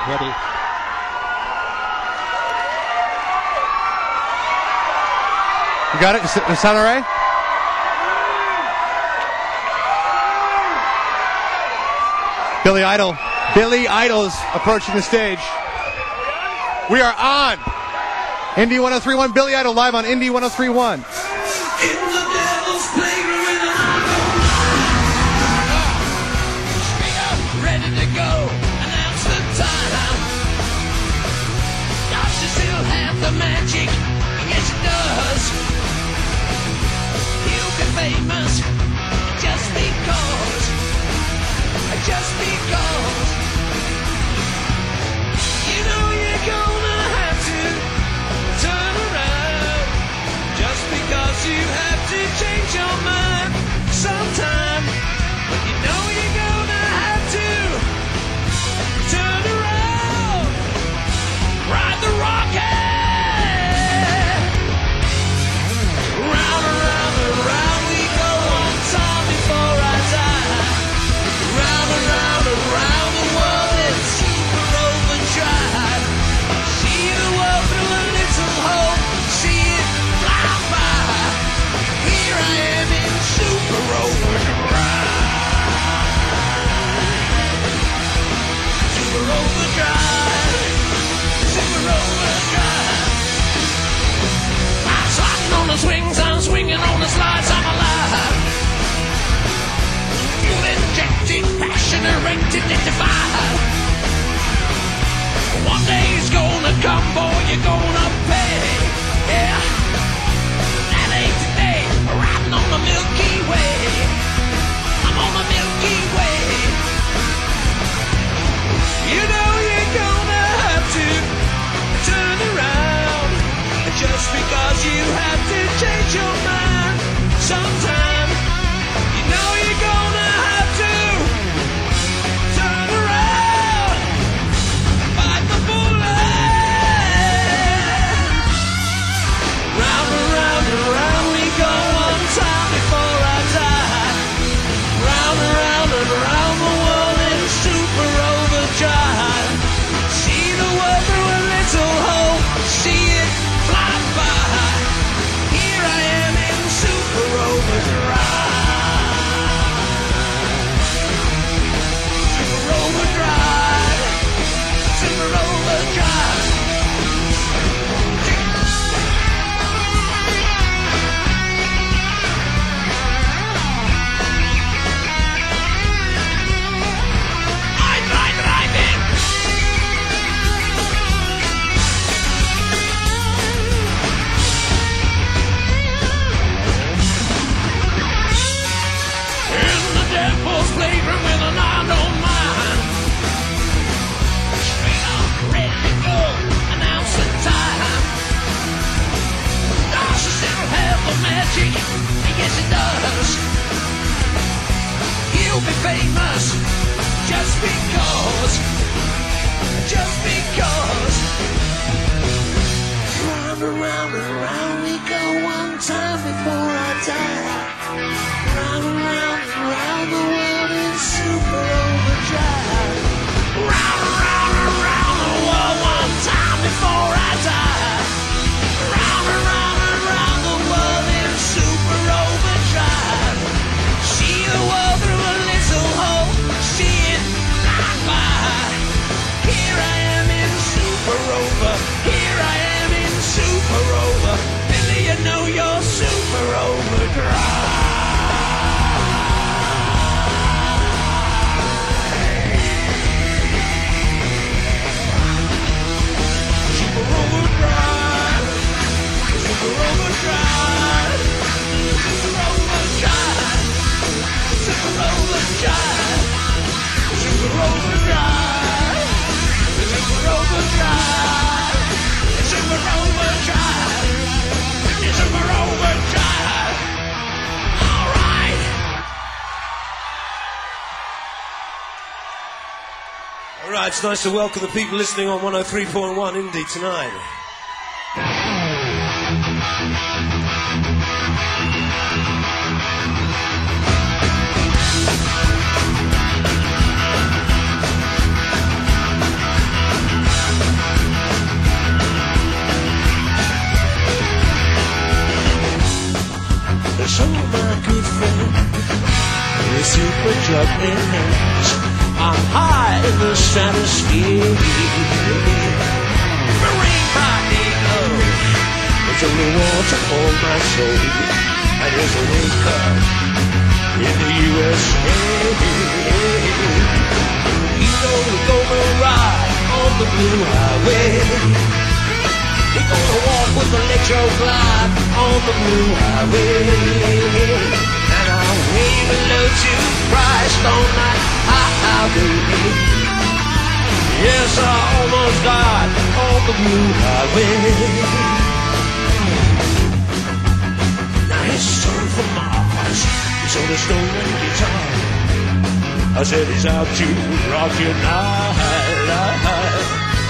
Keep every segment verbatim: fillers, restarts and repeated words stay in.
Ready. You got it? Does it sound all right? Billy Idol. Billy Idol's approaching the stage. We are on. Indie one oh three point one, Billy Idol live on Indie one oh three point one. In the devil's playground, straight up, ready to go. Announce the time. Does she still have the magic? Yes, she does. He'll be famous just because. Just because. You know you're gonna have to turn around. Just because you have to change your mind sometime. You know you're gonna have to turn around. Ride the rocket. Round and round and round we go on time before I die. Round and round and round the world in super overdrive. See the world through a little hole. See it fly by. Here I am in super overdrive. Super overdrive. Super overdrive. I'm sliding on the swings, I'm swinging on the slides, I'm alive. Fuel injected, passion erected, identified. One day's gonna come, boy, you're gonna pay. Yeah, that ain't today. Riding on the Milky Way. I'm on the Milky Way. You know you're gonna have to turn around. Just because you have to change your mind sometime. You know you're gonna have to turn around. Bite the bullet. Round and round and round we go one time before I die. Round and round and round the world in super overdrive. See the world through a little hole. See it fly by. Here I am in super overdrive. Super overdrive. Super overdrive. I drive, drive in. In the devil's playground with an I don't mind. Straight up, ready to go. Announce the time. Does she still have the magic? Yes, it does. He'll be famous just because. Just because. Round and round and round we go one time before I die. Round and round and round the world in super overdrive. Round and round and round the world one time before I die. Round and round and round the world in super overdrive. See the world through a little hole. See it fly by. Here I am in super over. Here I am in super over. Billy, you know you're super overdrive. Super overdrive. Super overdrive. Super overdrive. Super overdrive. Super overdrive. Super overdrive. Super overdrive. Super overdrive. All right. All right, it's nice to welcome the people listening on one oh three point one Indie tonight. I'm high in the stratosphere. Marine Prodigo, it's only water for my soul. And there's a wake up in the U S A. You know we're gonna ride on the blue highway. We're gonna walk with electro glide on the blue highway. And I'll wave hello to Christ on that highway. Yes, I almost died on the blue highway. Now his son from Mars, he's on a stolen guitar. I said he's out to rock your night.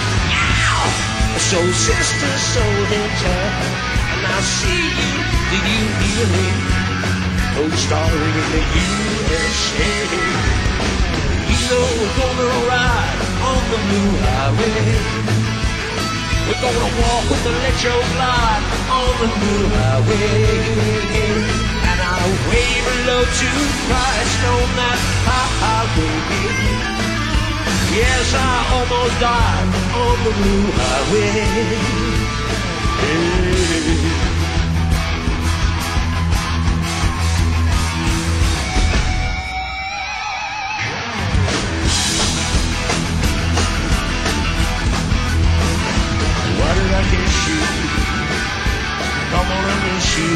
So sister, so hinter, and I see you, did you hear me? Oh, starring in the U S A. You know we're gonna ride on the blue highway. We're gonna walk with the electro glide on the blue highway. And I'll wave hello to Christ on that highway. Yes, I almost died on the blue highway. Hey. Why did I kiss you? Come on and miss you.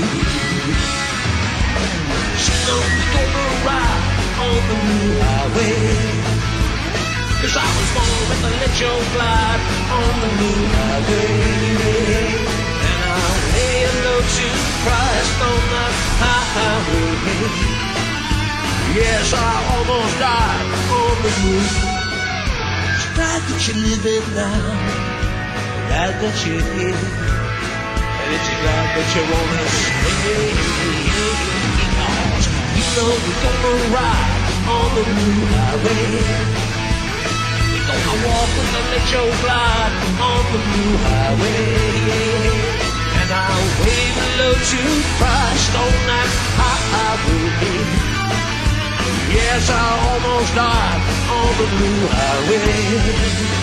So we're gonna ride on the blue highway. Cause I was born with a electro glide on the blue highway. And I'll lay hello to Christ on that highway. Yes, I almost died on the blue. It's glad that you're living now. Glad that you're here. And it's glad that you wanna stay. Cause you know we're gonna ride on the blue highway. Gonna walk with the electro glide on the blue highway. And I'll wave hello to Christ on that highway. Yes, I almost died on the blue highway.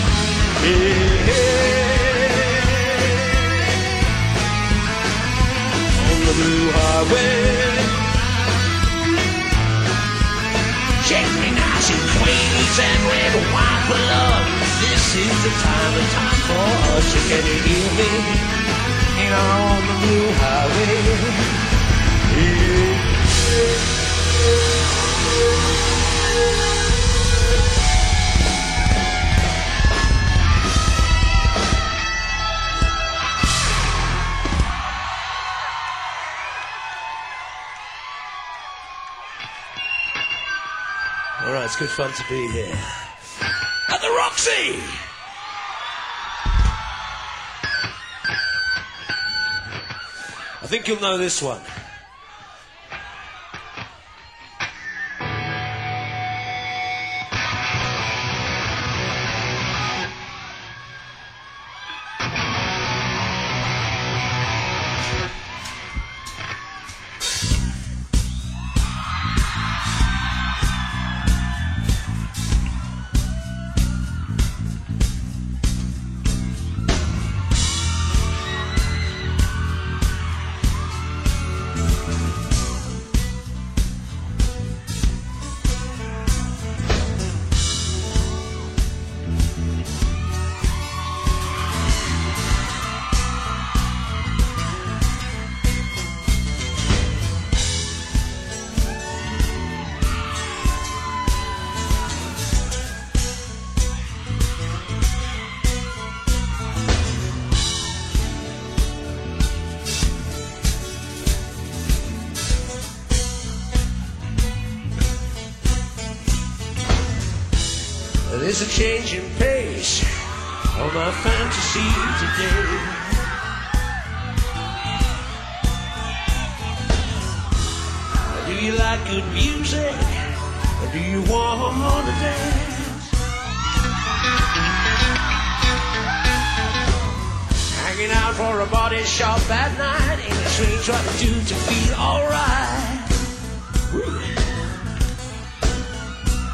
Yeah. On the blue highway. Check me now, some queens and red wine for love. This is the time, the time for us. So can you hear me? And on the blue highway. Yeah. All right, it's good fun to be here. At the Roxy! I think you'll know this one. There's a change in pace on my fantasy today. Do you like good music, or do you want to dance? Hanging out for a body shop at night, ain't a strange what to do to feel alright.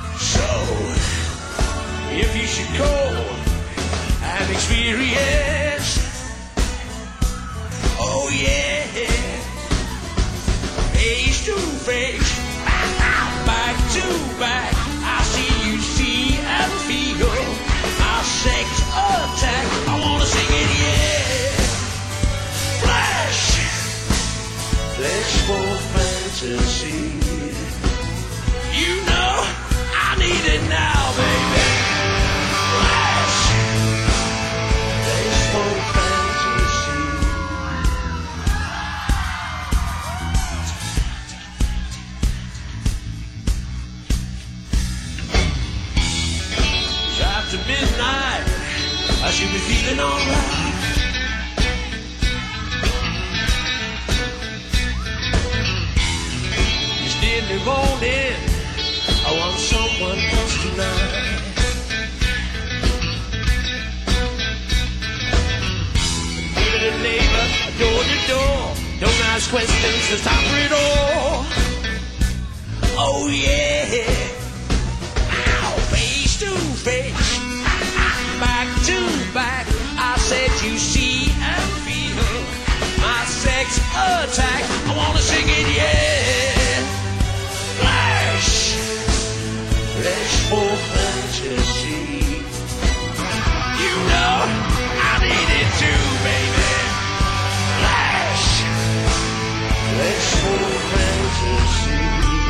physical and experience. Oh yeah, face to face, back to back. I see you, see and feel my sex attack. I wanna sing it, yeah. Flash, flesh for fantasy. You know I need it now, baby. Flash, flesh for fantasy. It's after midnight, I should be feeling alright. It's nearly morning, I want someone else tonight. Give it a neighbor, door to door. Don't ask questions, it's time for it all. Oh yeah. Ow, face to face, back to back. I said you see and feel my sex attack. I wanna sing it, yeah. Flash, flash for fantasy. You know I need it too, baby. Flash, flash for fantasy.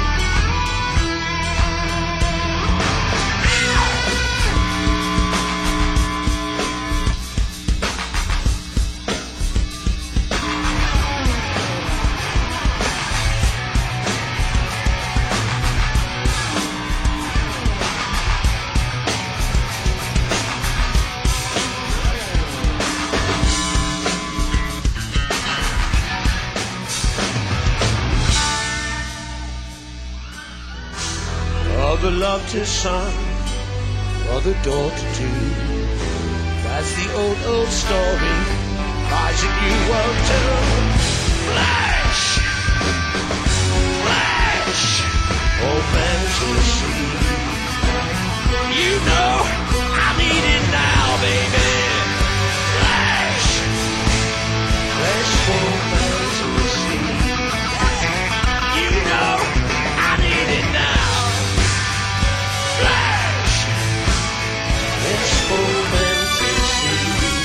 Father loved his son, brother daughter too. That's the old, old story. Isaac, you won't tell. Flash, flash, oh fantasy. You know I need it now, baby. Flash, flash for fantasy. You know I need it now. Flash, flash for fantasy.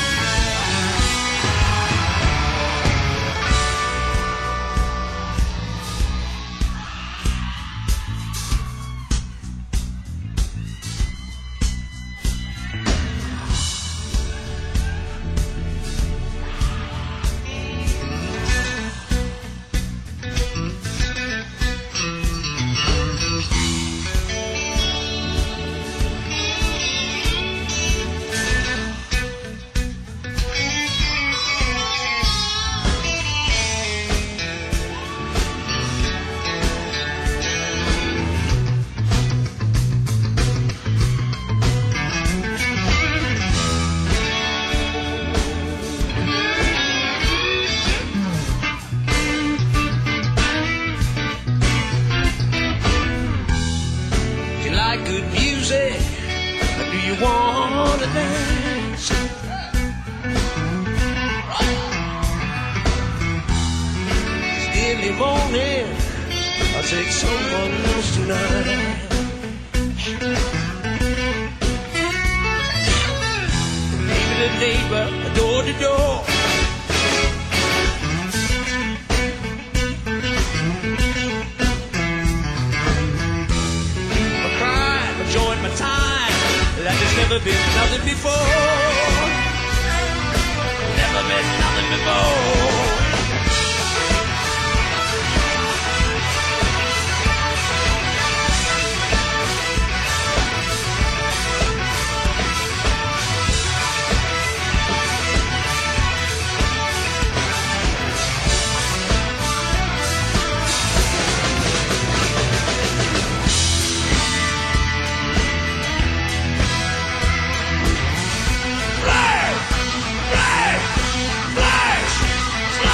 Good music, or do you wanna dance? It's nearly morning, I'll take someone else tonight. Leaving a neighbor, door to door. Join my time, like there's never been nothing before. Never been nothing before. Flash, flash, flash.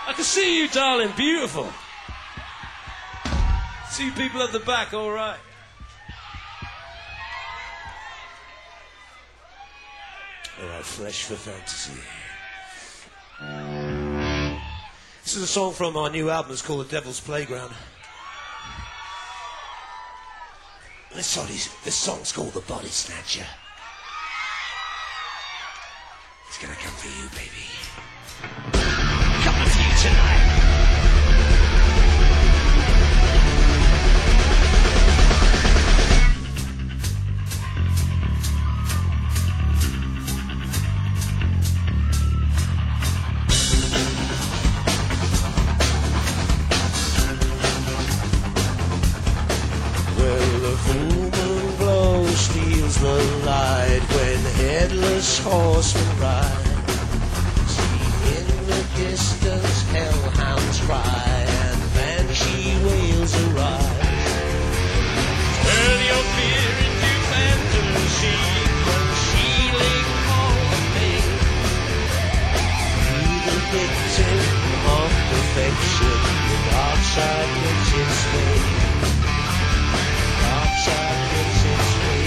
I can see you, darling. Beautiful. Two people at the back, all right. All right, Fresh for Fantasy. This is a song from our new album. It's called The Devil's Playground. This, song is, this song's called The Body Snatcher. It's gonna come for you, baby. Coming for you tonight. Headless horsemen ride. See in the distance hellhounds cry and banshee wails arise. Turn your fear into fantasy, concealing all the pain. Be the victim of perfection, the dark side makes its way. Dark side makes its way.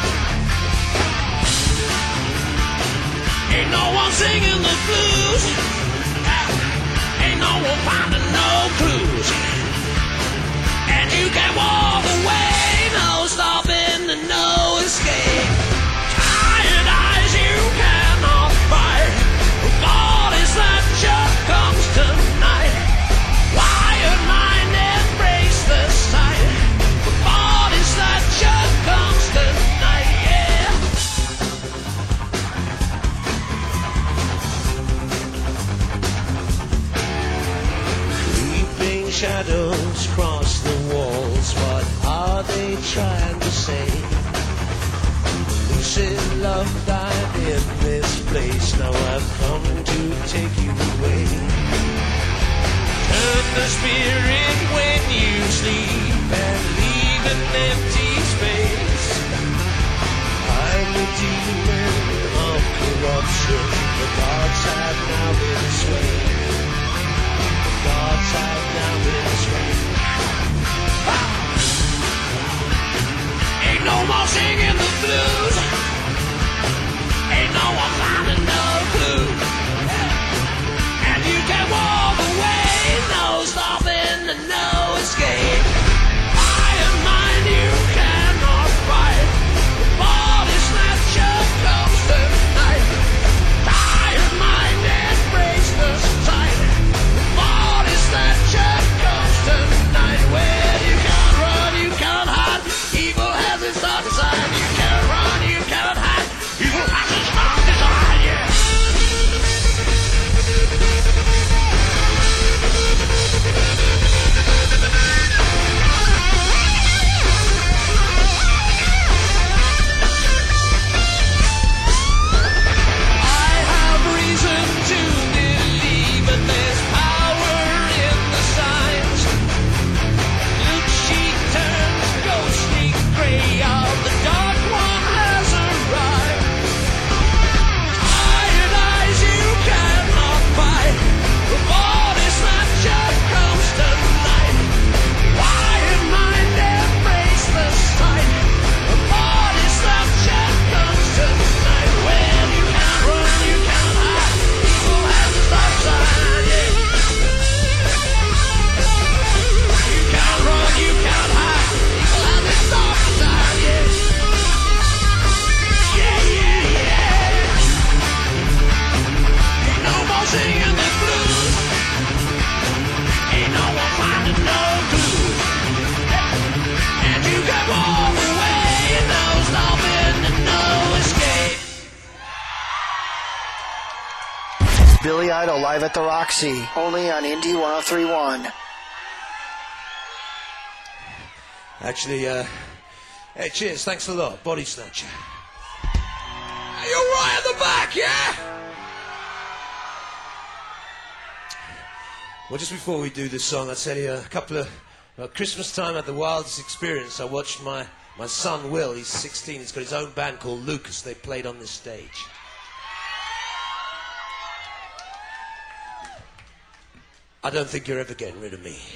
Ain't no one singing the blues. Ain't no one finding no clues. And you can walk away, no stopping and no escape. Tired eyes you cannot fight. Bodies that just comes tonight. Wired mind embrace the sight. Bodies that just comes tonight, yeah. Shadows cross the walls, what are they trying to say? Lucid love died in this place, now I've come to take you away. Turn the spirit when you sleep and leave an empty space. I'm the demon of corruption, the gods have now been swayed. God's out now this way. Ain't no more singing the blues. Ain't no one finding no clue. And you can walk away, no stopping and no escape. Iron mind you cannot fight. The body snatcher comes tonight. Iron mind embrace the sight. That just comes tonight. Where you can't run, you can't hide. Evil has its dark side. You can't run, you cannot hide. Evil has its dark side, yeah. I have reason to believe in this power. Grey of the dark one has arrived. Tired eyes you cannot fight. The body snatcher comes tonight. Wired mind embrace the sight. The body snatcher comes tonight. When you can't run, you can't hide. Evil has a dark side, yeah. You can't run, you can't hide. Evil has its dark side, yeah. Yeah, yeah, yeah. Ain't no more singing the blues. Ain't no one finding no clues. And you can walk away, no stopping and no escape. Billy Idol live at the Roxy, only on Indie one oh three point one. Actually, uh, hey, cheers, thanks a lot, Body Snatcher. Hey, you're right at the back, yeah? Well, just before we do this song, I'll tell you a couple of, well, Christmas time at the wildest experience. I watched my, my son Will, he's sixteen, he's got his own band called Lucas, they played on this stage. I don't think you're ever getting rid of me.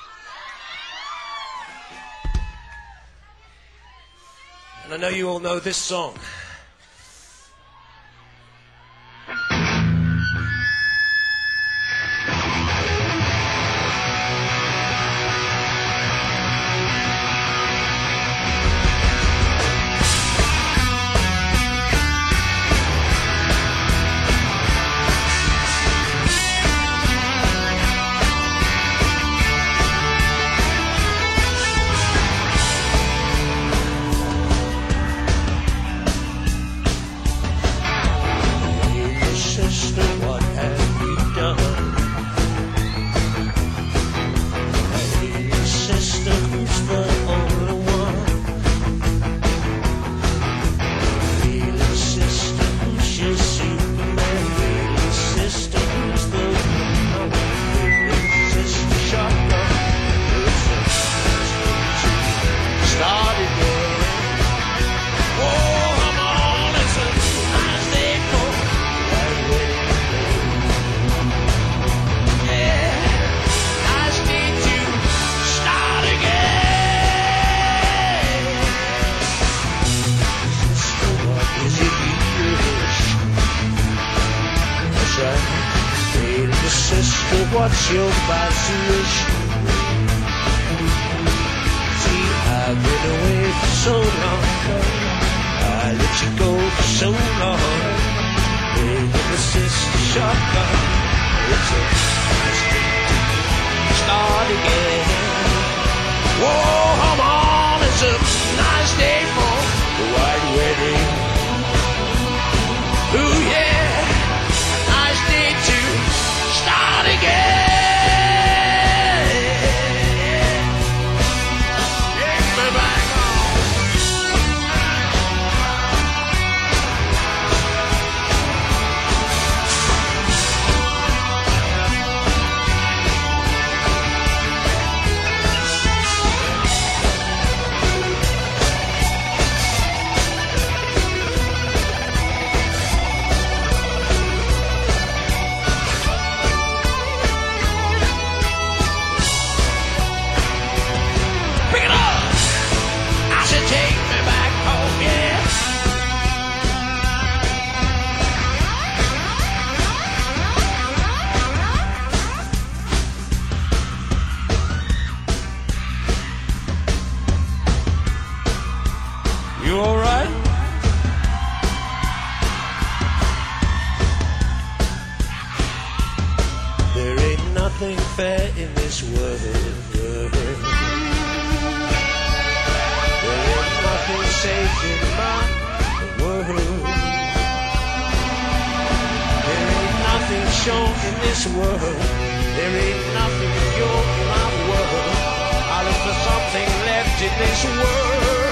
And I know you all know this song. What's your fascination? See, I've been away for so long. I let you go for so long. Baby, this is the shotgun. It's a nice thing to start again. Whoa, come on, it's a nice day for the white wedding. Ooh, yeah, nice day to start again. Take me back home. You all right? There ain't nothing fair in this world. There ain't nothing safe in my world. There ain't nothing shown in this world. There ain't nothing pure in my world. I look for something left in this world.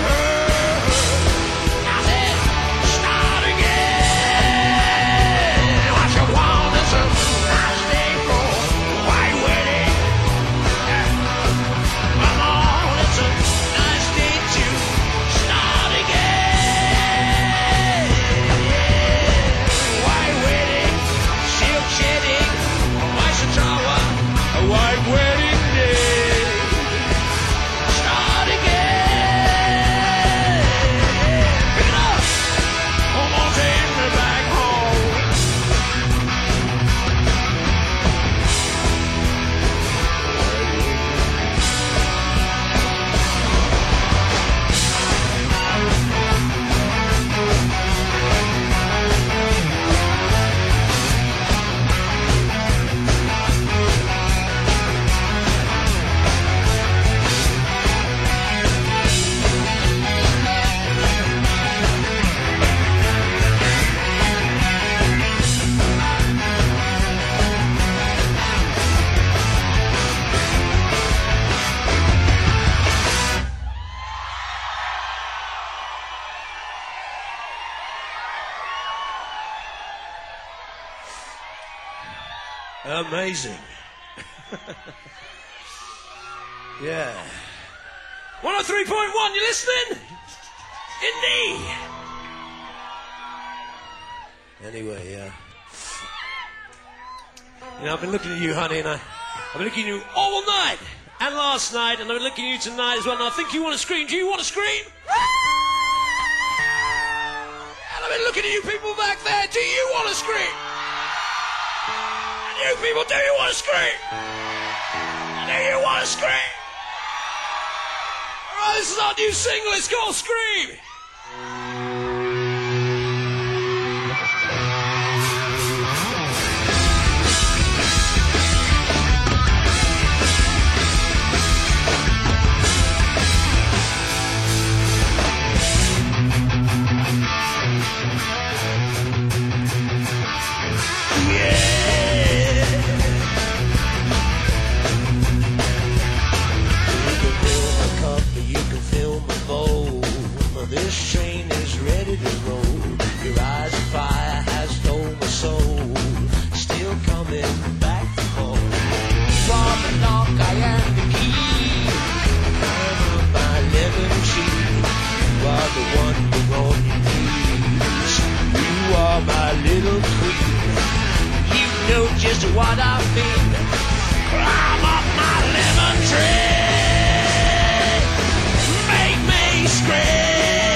Amazing. Yeah. one oh three point one, you listening? Indeed. Anyway, yeah. You know, I've been looking at you, honey, and I I've been looking at you all night and last night, and I've been looking at you tonight as well, and I think you want to scream. Do you want to scream? And I've been looking at you people back there. Do you want to scream? And you people, do you want to scream? Do you want to scream? All right, this is our new single. It's called Scream. This train is ready to roll. Your eyes of fire has stole my soul. Still coming back home. For the lock, I am the key. I'm my lemon tree. You are the one who only needs. You are my little queen. You know just what I mean. Climb up my lemon tree. Make me scream.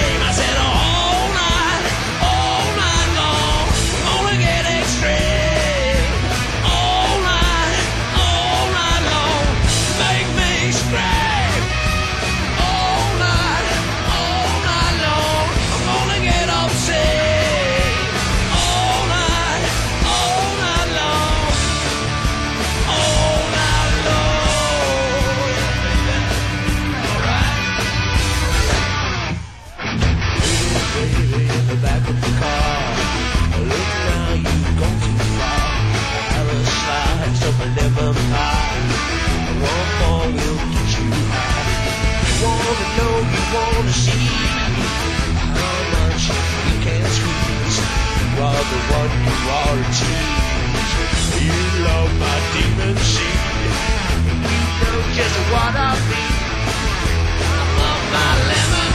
The one you are a tease. You love my demon seed. You know just what I mean. I'm on my lemon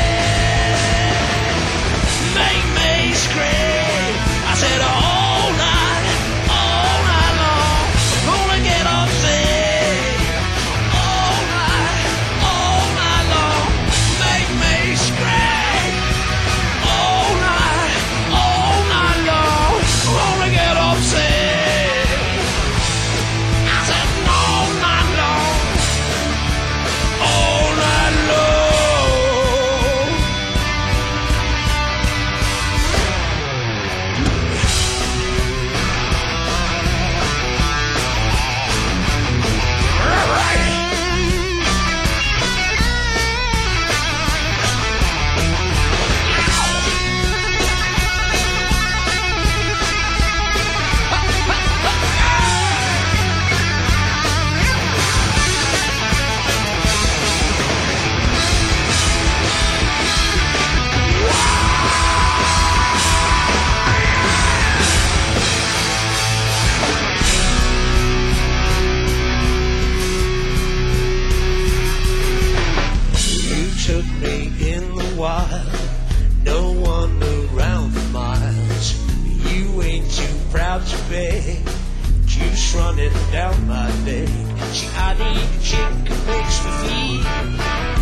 tree. Make me scream. I said all night, all night long. I'm gonna get upset. All night, all night long. Make me scream. All night, all night long. I'm gonna get upset. I said all night long. All night long. Took me in the wild, no one around for miles. You ain't too proud to beg, juice running down my leg. See, I need a chick who makes me feel